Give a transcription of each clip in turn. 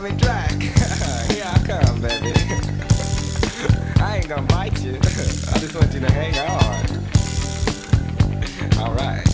me drag. Here I come, baby. I ain't gonna bite you. I just want you to hang on. Alright.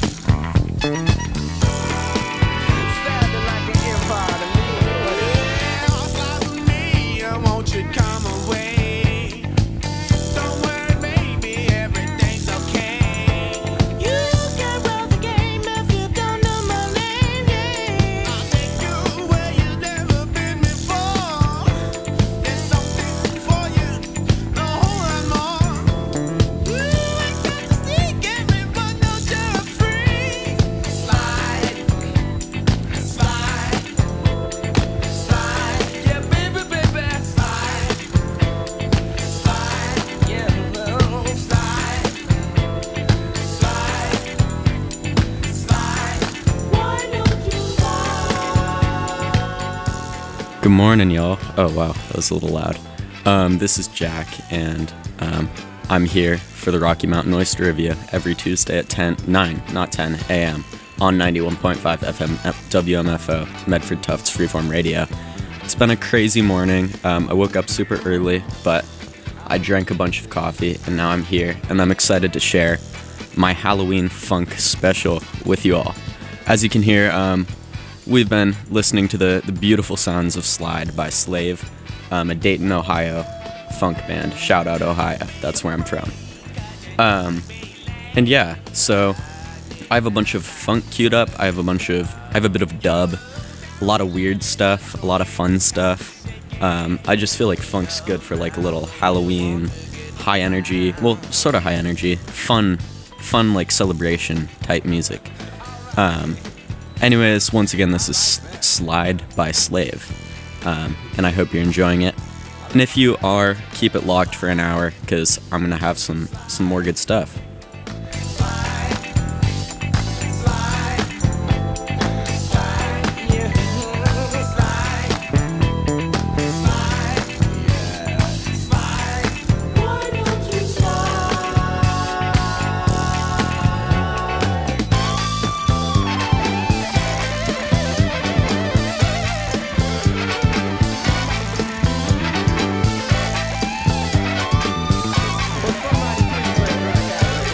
Sounding like an empire to me. Yeah, all sides of me, I want you to come away. Don't worry, baby, everything's okay. You can run the game if you don't know my name, yeah. I'll take you where you've never been before. There's something for you, a whole lot more. You ain't got to sneak everyone knows you're free. Slide, slide, slide, Yeah, baby, baby. slide, slide, Yeah, well, slide, slide, slide. Why don't you slide? Good morning, y'all. Oh, wow, that was a little loud. This is Jack, and I'm here for the Rocky Mountain Oyster Review every Tuesday at 9 a.m. on 91.5 FM at WMFO, Medford Tufts Freeform Radio. It's been a crazy morning. I woke up super early, but I drank a bunch of coffee, and now I'm here, and I'm excited to share my Halloween funk special with you all. As you can hear, we've been listening to the beautiful sounds of Slide by Slave, a Dayton, Ohio funk band. Shout out Ohio, that's where I'm from. And yeah, so I have a bunch of funk queued up. I have a bit of dub, a lot of weird stuff, a lot of fun stuff. I just feel like funk's good for like a little Halloween, high energy, well, sort of high energy, fun like celebration type music. Anyways, once again, this is Slide by Slave, and I hope you're enjoying it. And if you are, keep it locked for an hour, because I'm going to have some more good stuff. Why don't you slide? well, somebody please play drag out.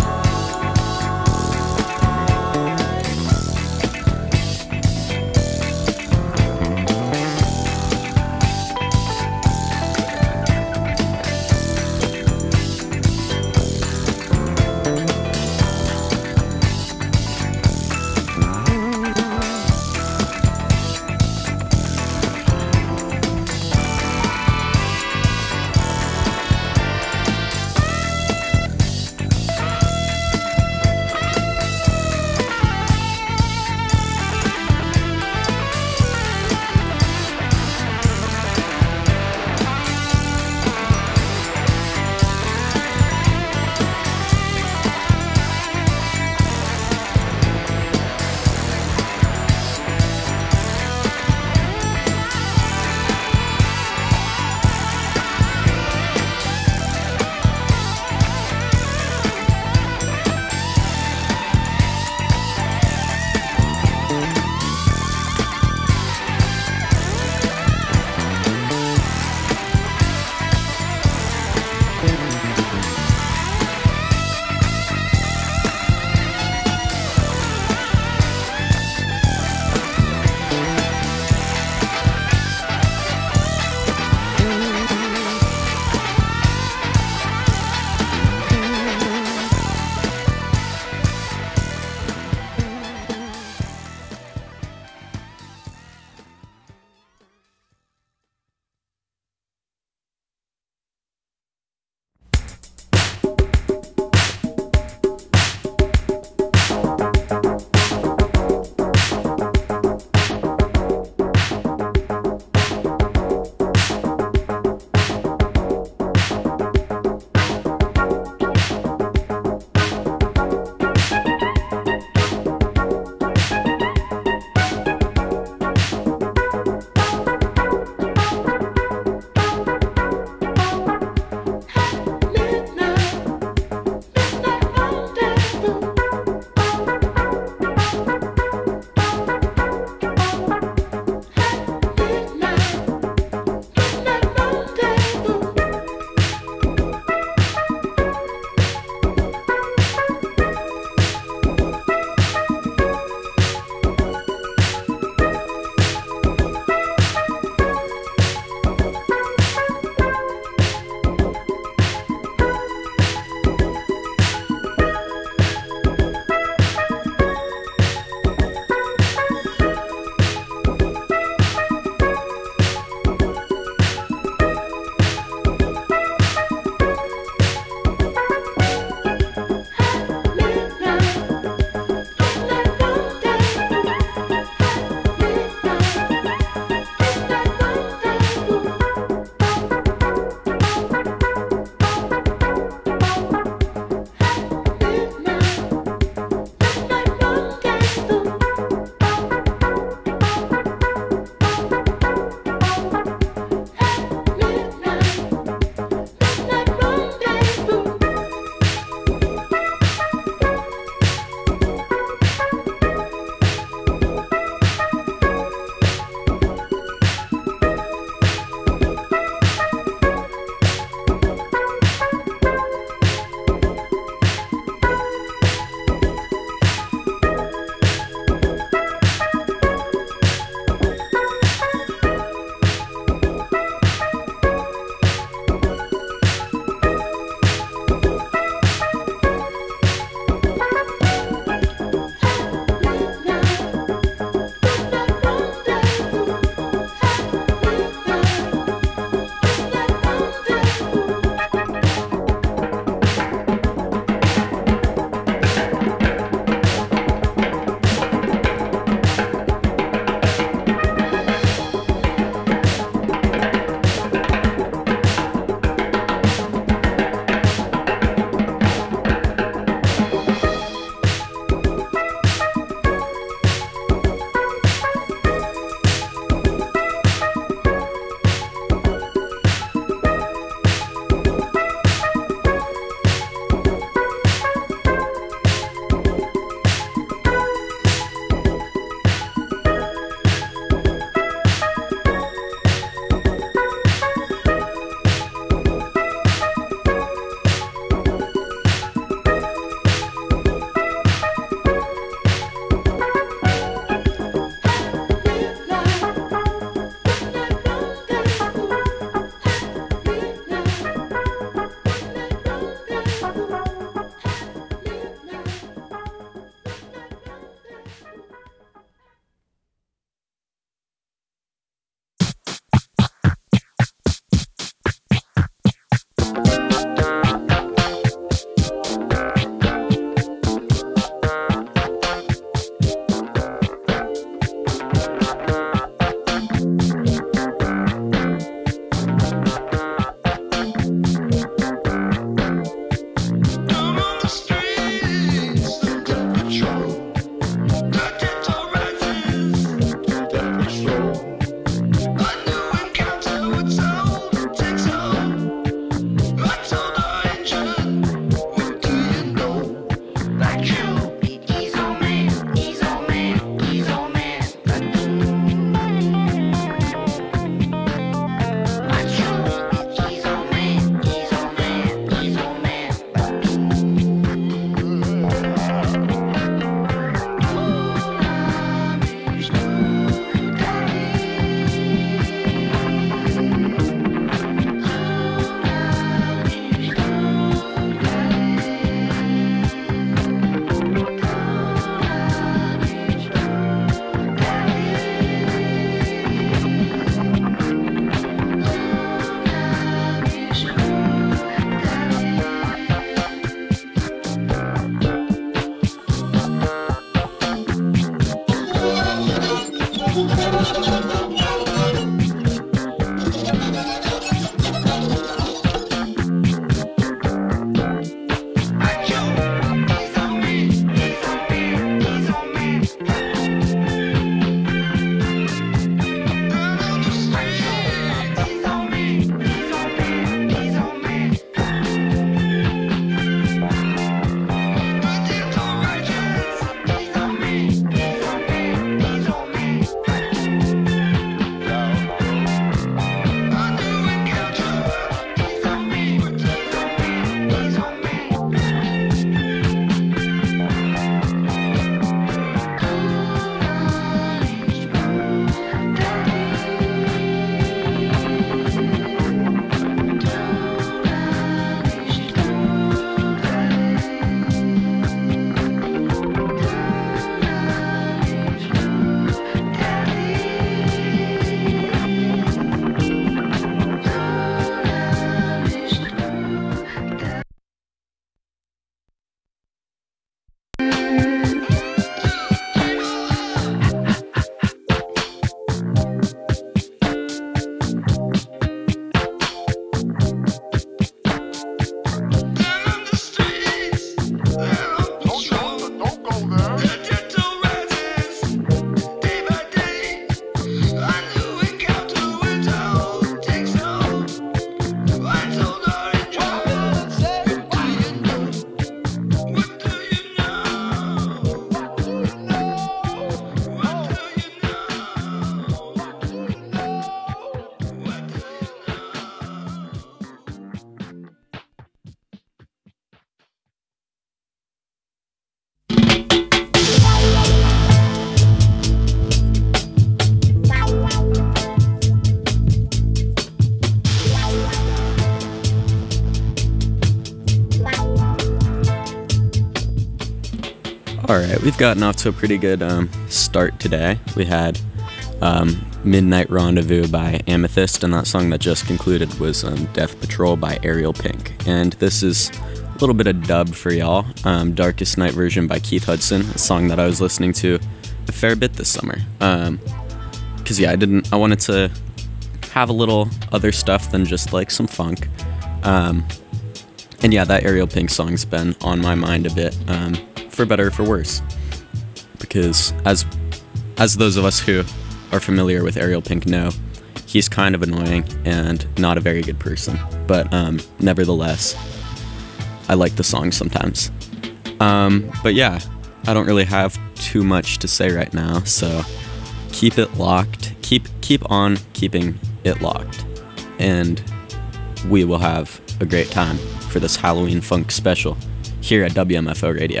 All right, we've gotten off to a pretty good start today. We had Midnight Rendezvous by Amethyst, and that song that just concluded was Death Patrol by Ariel Pink. And this is a little bit of dub for y'all. Darkest Night version by Keith Hudson, a song that I was listening to a fair bit this summer. Because I wanted to have a little other stuff than just like some funk. And yeah, that Ariel Pink song's been on my mind a bit, for better or for worse. Because as those of us who are familiar with Ariel Pink know, he's kind of annoying and not a very good person. But nevertheless, I like the song sometimes. But yeah, I don't really have too much to say right now, so keep it locked. Keep on keeping it locked. And we will have a great time for this Halloween funk special here at WMFO Radio.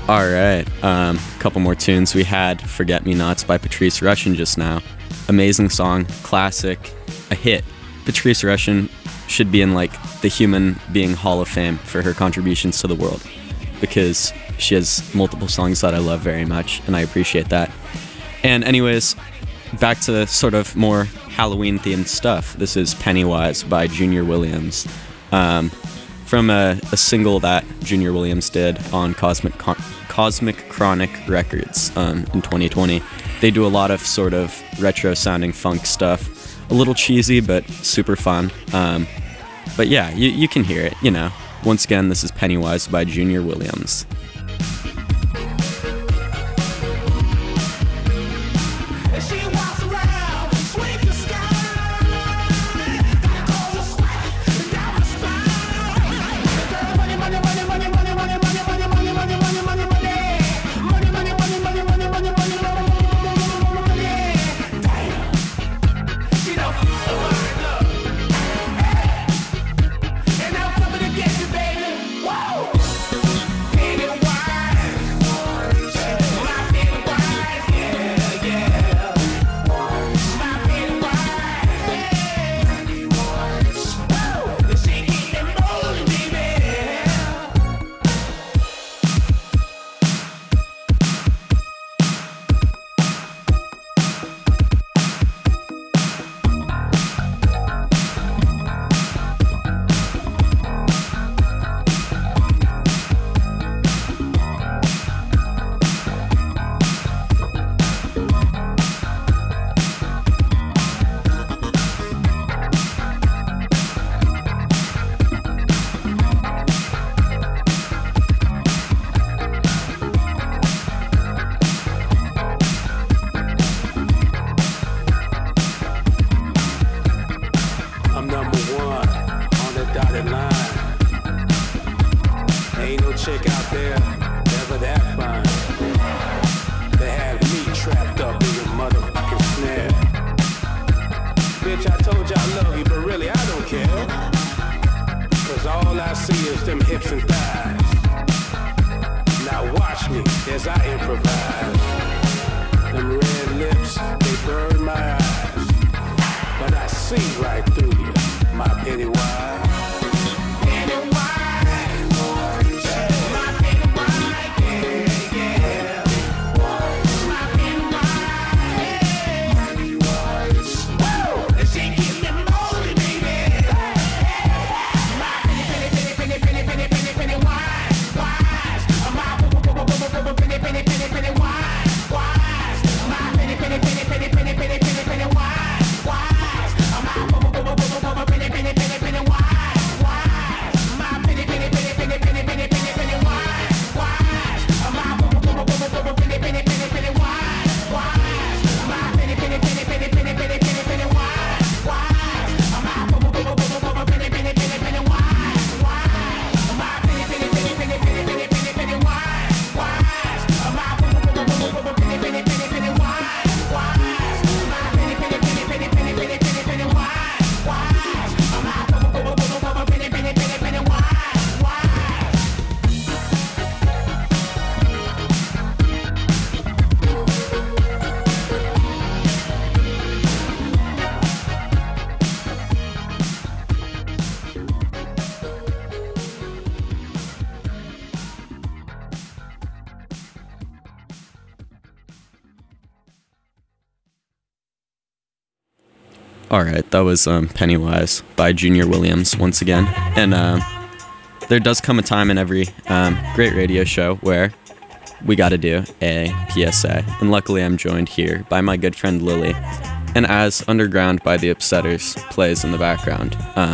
All right, couple more tunes. We had Forget Me Nots by Patrice Rushen just now. Amazing song, classic, a hit. Patrice Rushen should be in like the Human Being Hall of Fame for her contributions to the world, because she has multiple songs that I love very much, and I appreciate that. And anyways, back to sort of more Halloween-themed stuff. This is Pennywise by Junior Williams, from a single that Junior Williams did on Cosmic Chronic Records in 2020. They do a lot of sort of retro-sounding funk stuff, a little cheesy but super fun. But yeah, you can hear it, you know. Once again, this is Pennywise by Junior Williams. All right, that was Pennywise by Junior Williams once again. And there does come a time in every great radio show where we got to do a PSA. And luckily I'm joined here by my good friend Lily. And as Underground by the Upsetters plays in the background,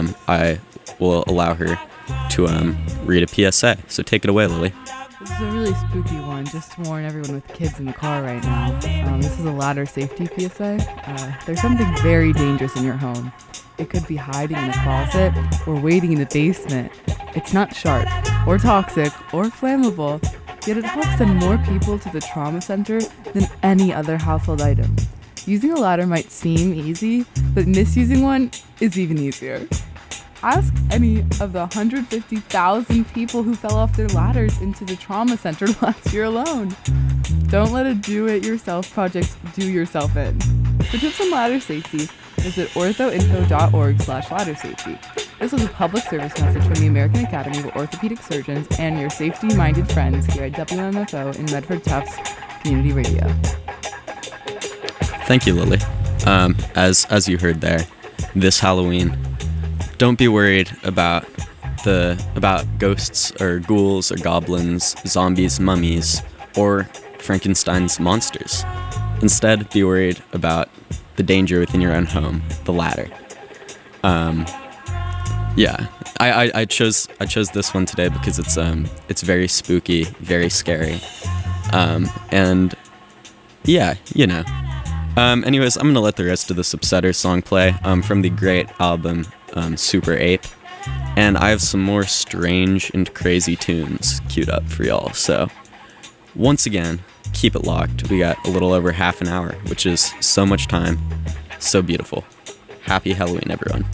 I will allow her to read a PSA. So take it away, Lily. This is a really spooky one, just to warn everyone with kids in the car right now. This is a ladder safety PSA. There's something very dangerous in your home. It could be hiding in a closet or waiting in the basement. It's not sharp, or toxic, or flammable, yet it helps send more people to the trauma center than any other household item. Using a ladder might seem easy, but misusing one is even easier. Ask any of the 150,000 people who fell off their ladders into the trauma center last year alone. Don't let a do-it-yourself project do yourself in. For tips on ladder safety, visit orthoinfo.org/ladder safety. This was a public service message from the American Academy of Orthopedic Surgeons and your safety-minded friends here at WMFO in Medford Tufts Community Radio. Thank you, Lily. As you heard there, this Halloween, don't be worried about ghosts or ghouls or goblins, zombies, mummies, or Frankenstein's monsters. Instead, be worried about the danger within your own home, the ladder. Yeah, I chose this one today because it's very spooky, very scary, and yeah, you know. Anyways, I'm gonna let the rest of the Subsetter song play from the great album Super Ape, and I have some more strange and crazy tunes queued up for y'all. So once again, keep it locked. We got a little over half an hour, which is so much time, so beautiful. Happy Halloween, everyone.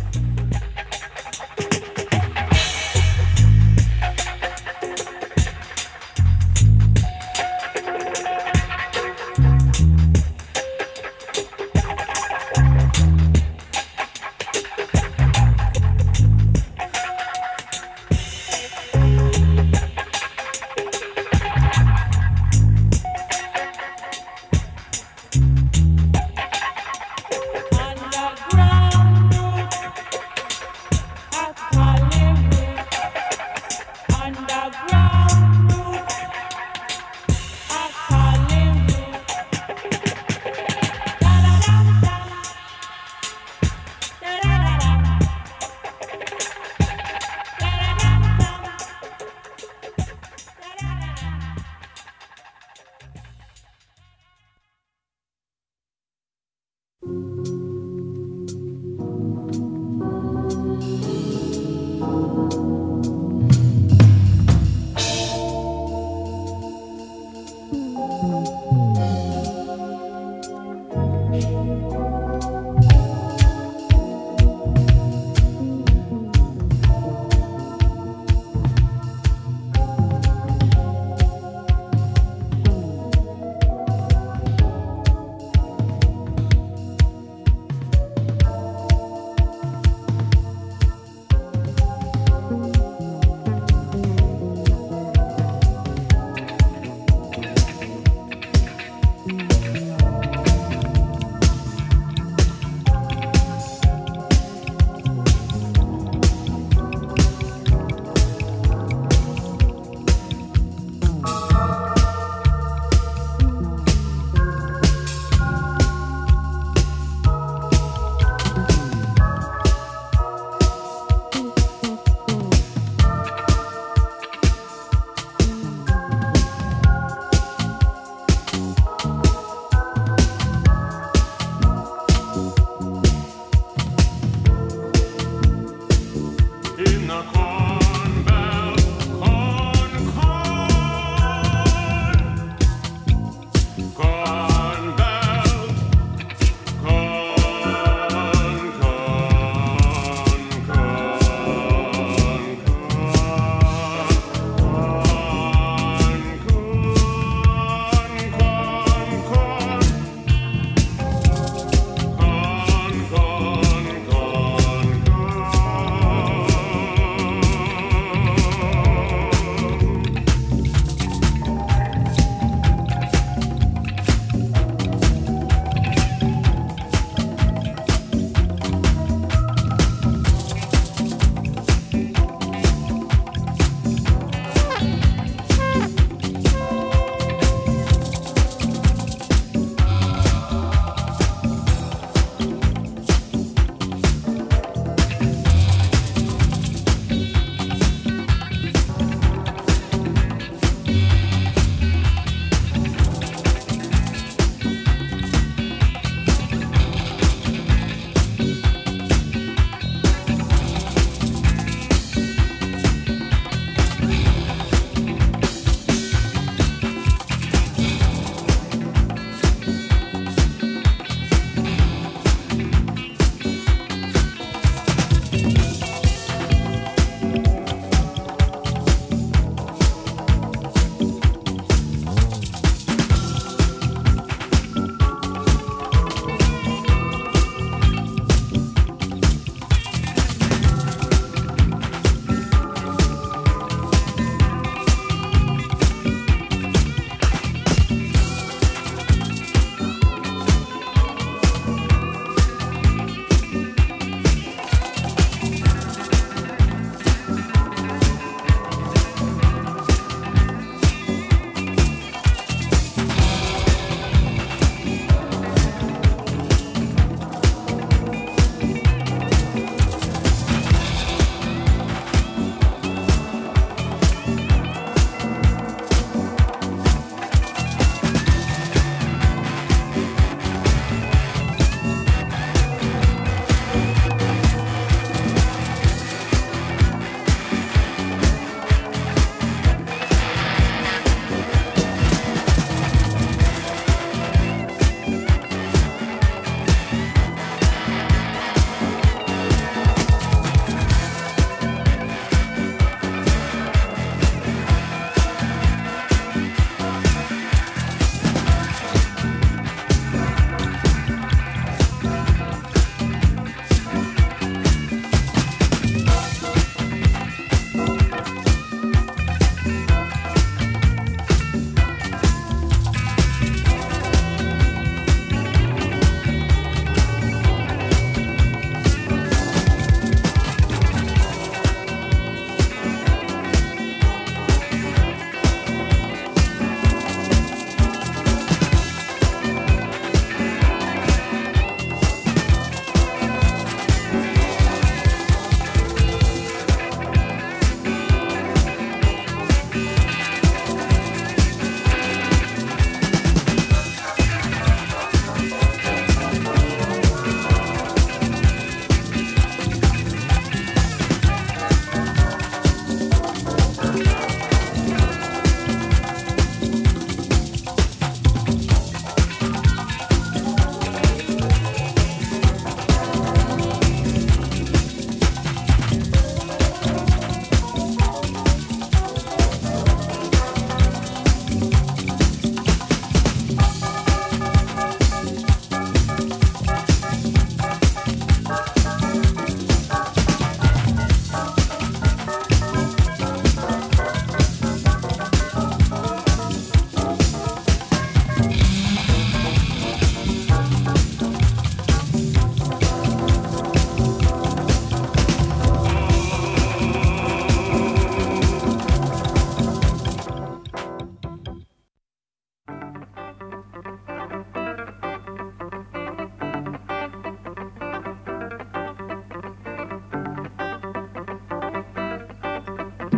Underground.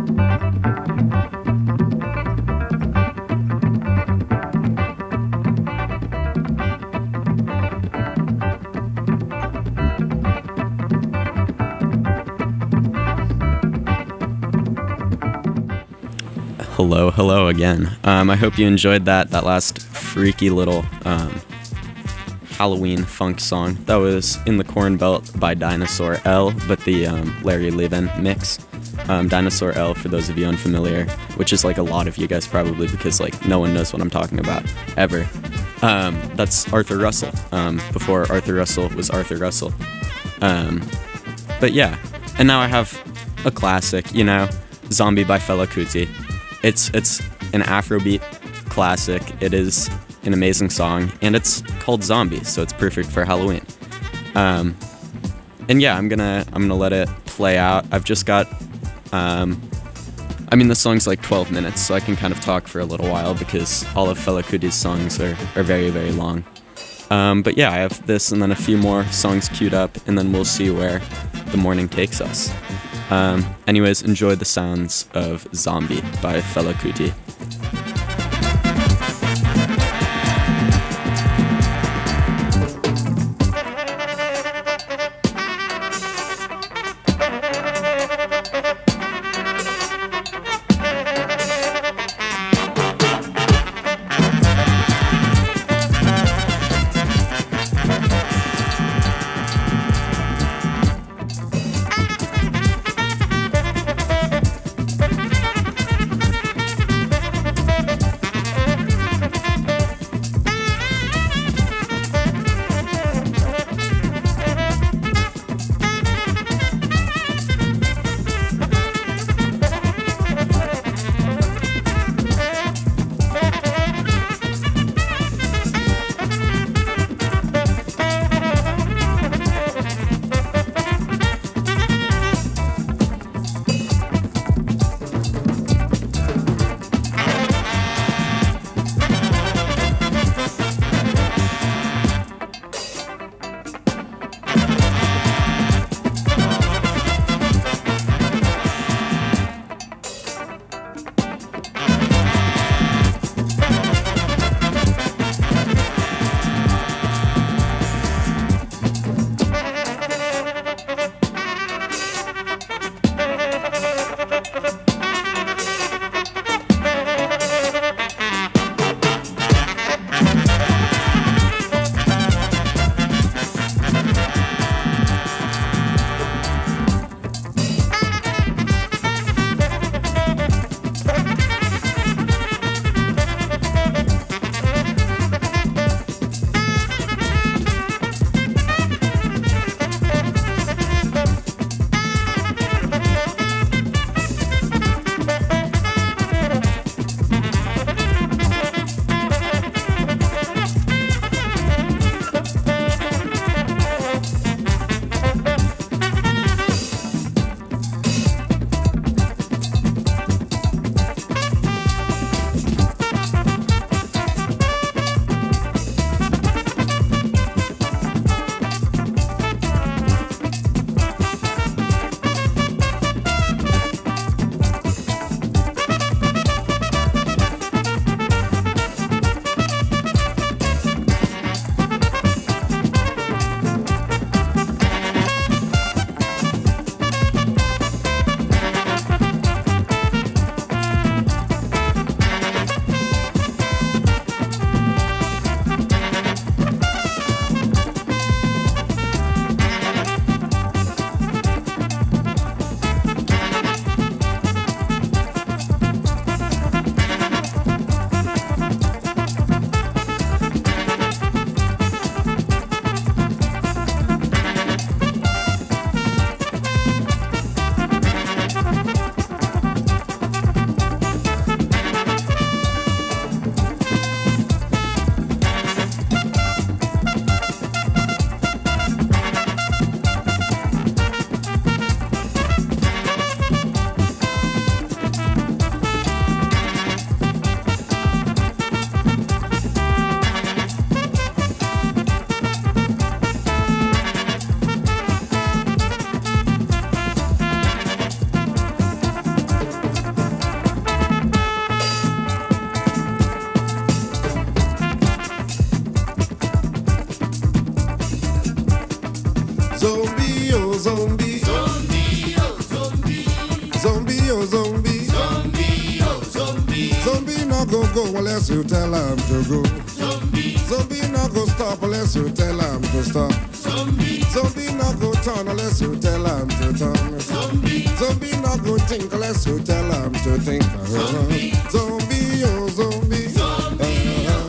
Hello again. I hope you enjoyed that last freaky little Halloween funk song. That was In the Corn Belt by Dinosaur L, but the Larry Levin mix. Dinosaur L, for those of you unfamiliar, which is like a lot of you guys probably, because like no one knows what I'm talking about ever. That's Arthur Russell, before Arthur Russell was Arthur Russell. But yeah, and now I have a classic, Zombie by Fela Kuti. It's an Afrobeat classic. It is an amazing song, and it's called Zombie, so it's perfect for Halloween. And yeah, I'm gonna let it play out. I've just got, the song's like 12 minutes, so I can kind of talk for a little while because all of Fela Kuti's songs are very, very long. But yeah, I have this and then a few more songs queued up, and then we'll see where the morning takes us. Anyways, enjoy the sounds of Zombie by Fela Kuti. Zombie, oh zombie. Zombie, oh zombie. Zombie, oh zombie. Zombie, oh zombie. Zombie not go unless you tell him to go. Zombie. Zombie not go stop unless you tell him to stop. Zombie. Zombie not go turn unless you tell him to turn. Zombie. Zombie not go think unless you tell him to think. Zombie. Zombie, oh zombie. Zombie, oh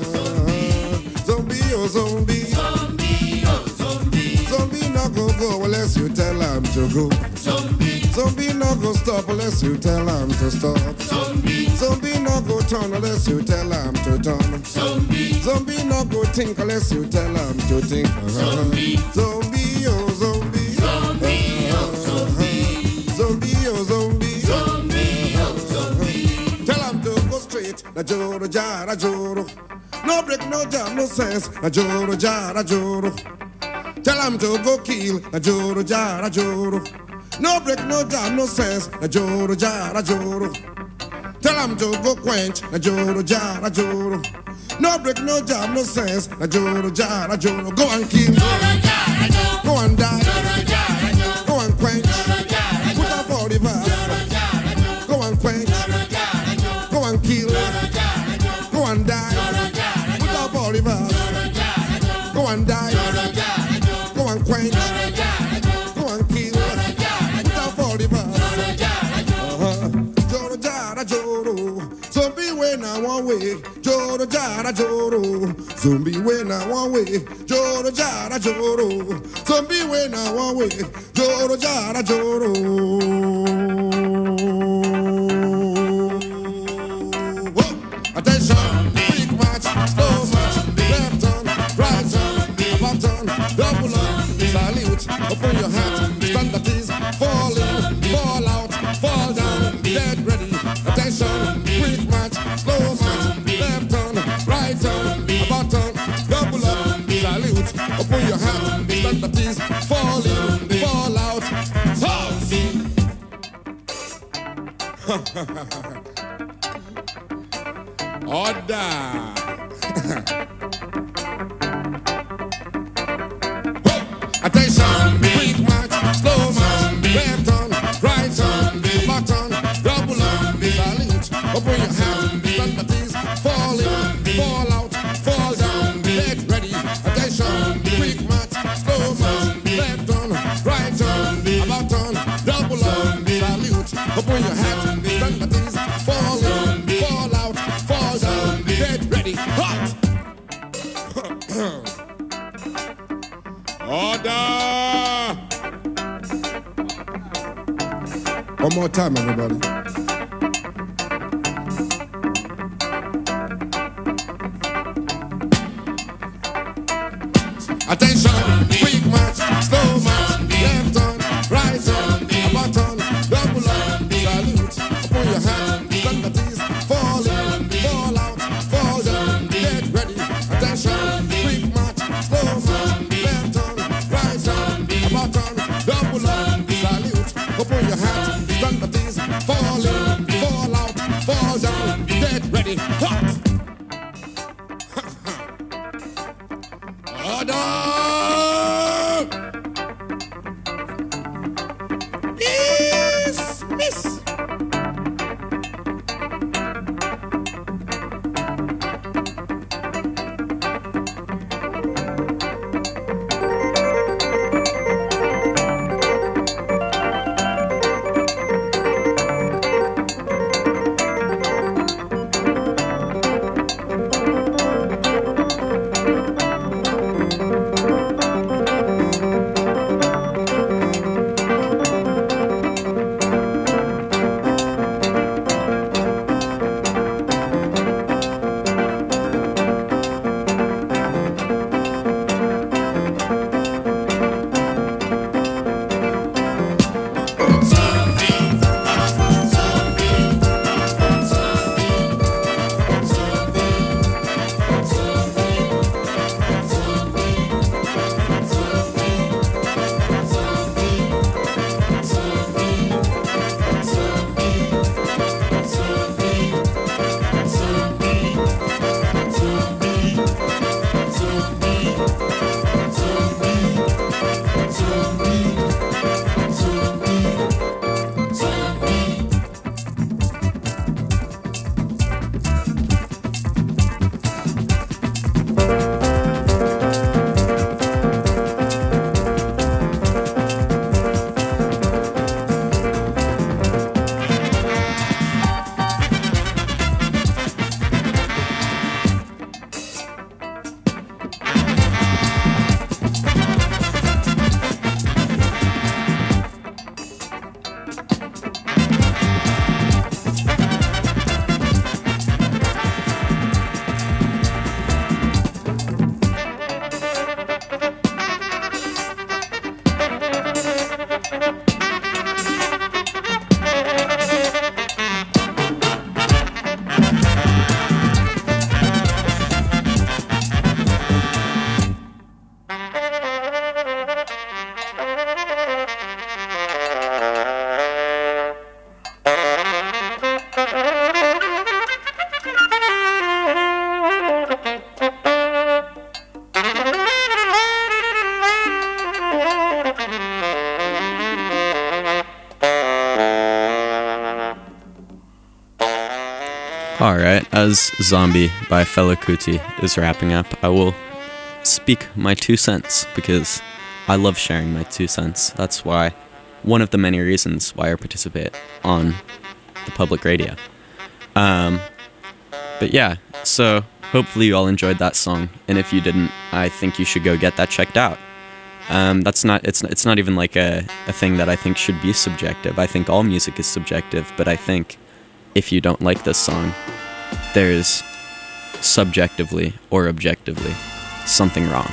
zombie. Zombie, oh zombie. Zombie not go unless you tell him to go. Zombie. Zombie not go stop unless you tell him to stop. Zombie. Zombie not go turn unless you tell him to turn. Zombie. Zombie not go think unless you tell him to think. Zombie. Zombie, oh zombie. Zombie, oh zombie. Zombie, oh zombie. Zombie, oh zombie. Tell him to go straight. Na joro jara joro. No break, no jam, no sense. Na joro jara joro. Tell him to go kill. Na joro jara joro. No break, no jam, no sense. Na joro jara joro. Tell him to go quench. Na joro jara joro. No break, no jam, no sense. Na joro jara joro. Go and kill. Go and die. Go and quench. Put up all the verse. Go and quench. Go and kill. Go and die. Put up all the verse. Go and die. Go and quench. Go and kill. Put up all the verse. Joro jara joro. Zombie when I one way. Joro jara joro. Zombie when I one way. Joro jara joro. Zombie when I one way. Joro jara joro. Attention, quick march, slow march, left turn, right turn, about turn, double up, salute, open your hat, stand at ease, fall in, fall out, fall down, dead ready. Attention, quick march, slow march, left turn, right turn, about turn, double up, salute, open your hat, stand at ease, fall in, fall out, Order. Attention, quick march, slow march, left turn, right turn, back turn, double up, salute, open your hand, stand at ease, fall in, fall out, fall down, get ready. Attention, quick march, slow march, left turn, right turn, about turn, double up, salute, open your hand, stand at ease, fall in, fall out, fall down, get ready, hot! Order! One more time, everybody. Attention, quick march, slow march, left turn, right turn, about turn, double up, salute, open your hand, stand at ease, fall in, fall out, fall down, get ready. Attention, quick march, slow march, left turn, right turn, about turn, double up, salute, open your hand, stand at ease, fall All right, as Zombie by Fela Kuti is wrapping up, I will speak my 2 cents because I love sharing my 2 cents. That's why, one of the many reasons why I participate on the public radio. But yeah, so hopefully you all enjoyed that song, and if you didn't, I think you should go get that checked out. It's not even like a thing that I think should be subjective. I think all music is subjective, but I think if you don't like this song, there's subjectively or objectively something wrong.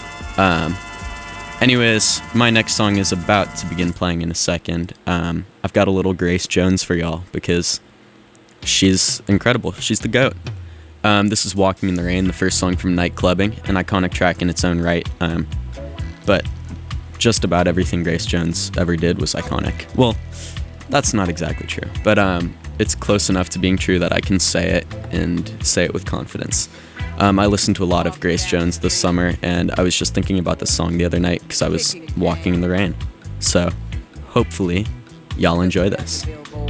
Anyways, my next song is about to begin playing in a second. I've got a little Grace Jones for y'all because she's incredible. She's the GOAT. This is Walking in the Rain, the first song from Night Clubbing, an iconic track in its own right. But just about everything Grace Jones ever did was iconic. Well, that's not exactly true, but it's close enough to being true that I can say it and say it with confidence. I listened to a lot of Grace Jones this summer, and I was just thinking about this song the other night because I was walking in the rain. So, hopefully, y'all enjoy this.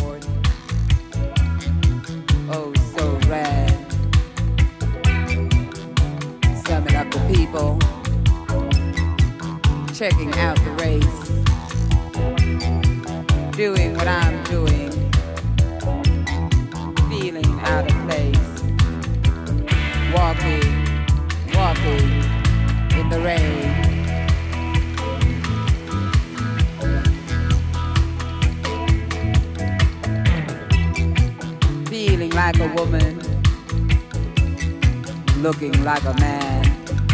Oh, so rad. Summing up the people, checking out the race, doing what I'm doing, feeling out of place. Walking in the rain. Feeling like a woman, looking like a man,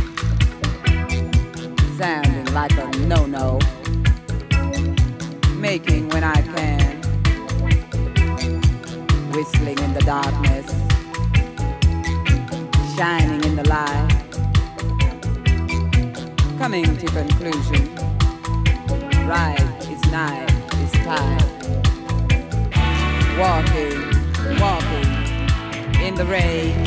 sounding like a no-no, making when I can, whistling in the darkness, shining in the light, coming to conclusion. Right is night is time. Walking in the rain.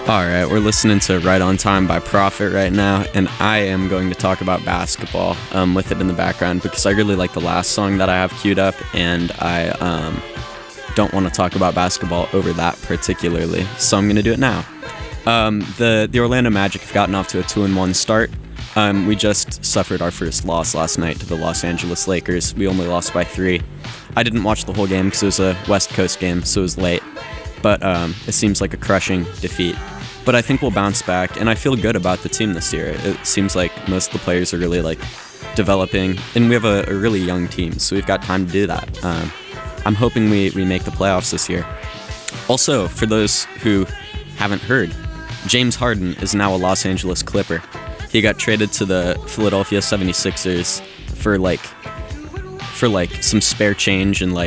All right, we're listening to Right on Time by Prophet right now, and I am going to talk about basketball with it in the background because I really like the last song that I have queued up, and I don't want to talk about basketball over that particularly, so I'm going to do it now. The Orlando Magic have gotten off to a 2-1 start. We just suffered our first loss last night to the Los Angeles Lakers. We only lost by 3. I didn't watch the whole game because it was a West Coast game, so it was late, but it seems like a crushing defeat. But I think we'll bounce back, and I feel good about the team this year. It seems like most of the players are really like developing, and we have a really young team, so we've got time to do that. I'm hoping we make the playoffs this year. Also, for those who haven't heard, James Harden is now a Los Angeles Clipper. He got traded to the Philadelphia 76ers for some spare change and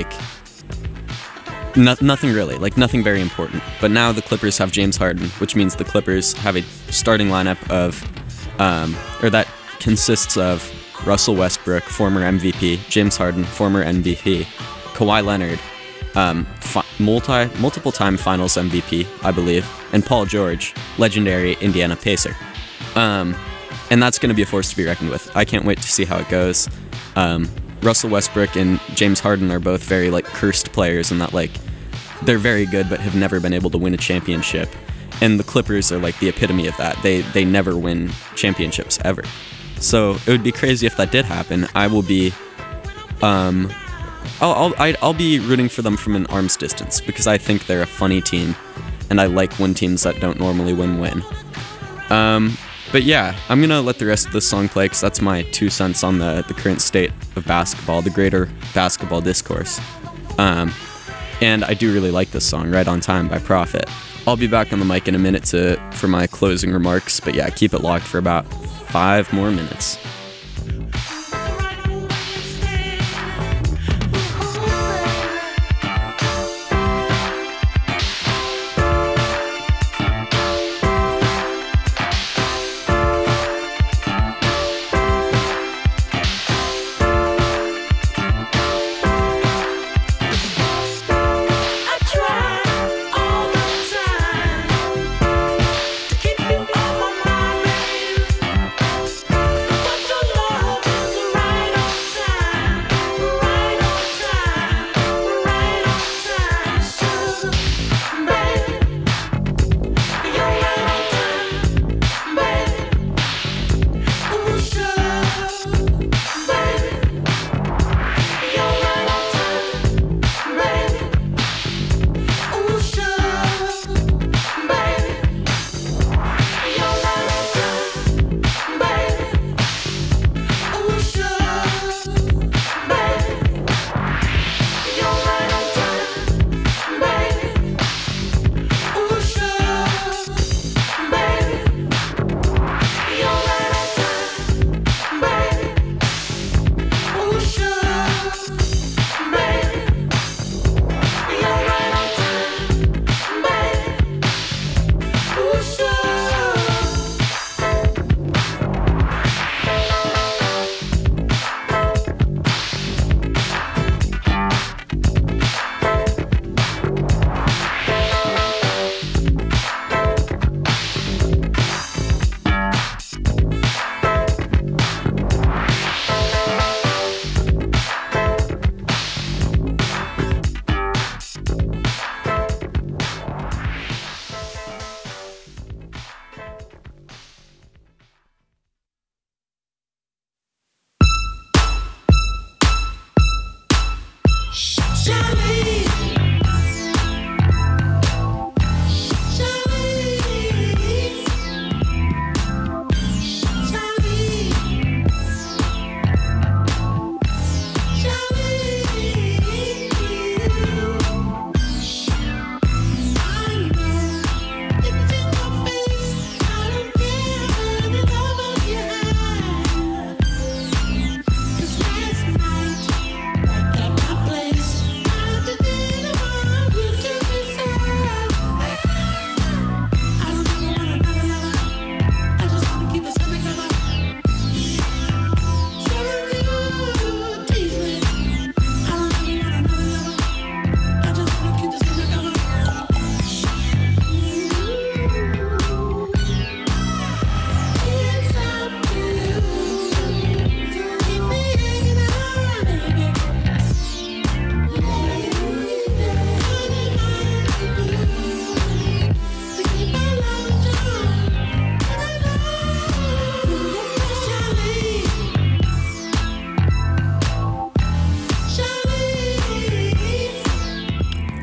nothing really, nothing very important. But now the Clippers have James Harden, which means the Clippers have a starting lineup of, that consists of Russell Westbrook, former MVP, James Harden, former MVP, Kawhi Leonard, multiple-time Finals MVP, I believe, and Paul George, legendary Indiana Pacer. And that's going to be a force to be reckoned with. I can't wait to see how it goes. Russell Westbrook and James Harden are both very cursed players in that they're very good but have never been able to win a championship. And the Clippers are the epitome of that. They never win championships ever. So it would be crazy if that did happen. I will be I'll be rooting for them from an arm's distance because I think they're a funny team and I like when teams that don't normally win. But yeah, I'm going to let the rest of this song play because that's my 2 cents on the current state of basketball, the greater basketball discourse. And I do really like this song, Right on Time by Prophet. I'll be back on the mic in a minute for my closing remarks, but yeah, keep it locked for about 5 more minutes. Keep you on my mind.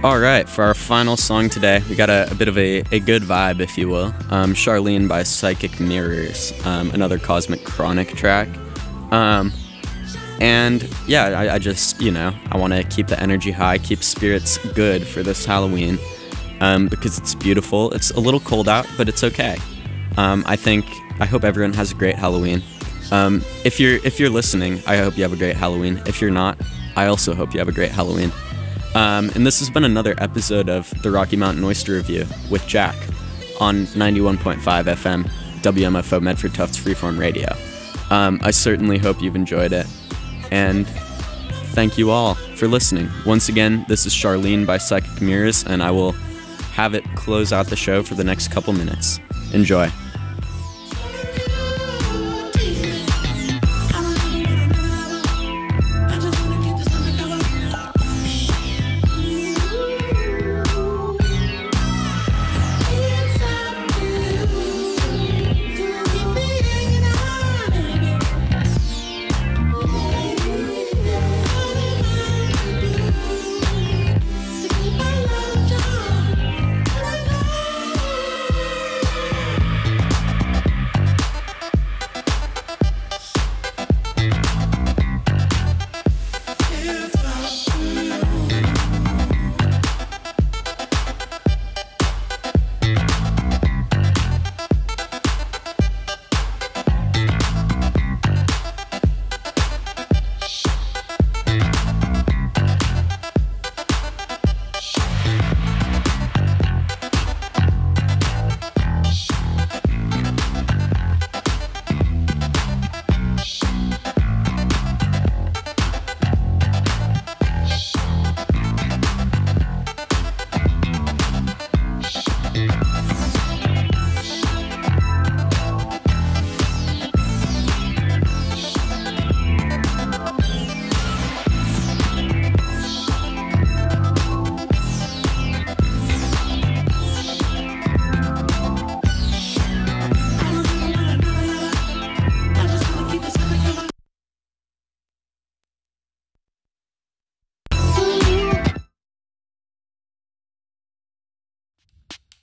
All right, for our final song today, we got a bit of a good vibe, if you will. Charlene by Psychic Mirrors, another Cosmic Chronic track. And yeah, I just, I want to keep the energy high, keep spirits good for this Halloween, because it's beautiful. It's a little cold out, but it's okay. I hope everyone has a great Halloween. If you're listening, I hope you have a great Halloween. If you're not, I also hope you have a great Halloween. And this has been another episode of the Rocky Mountain Oyster Review with Jack on 91.5 FM, WMFO Medford Tufts Freeform Radio. I certainly hope you've enjoyed it. And thank you all for listening. Once again, this is Charlene by Psychic Mirrors, and I will have it close out the show for the next couple minutes. Enjoy.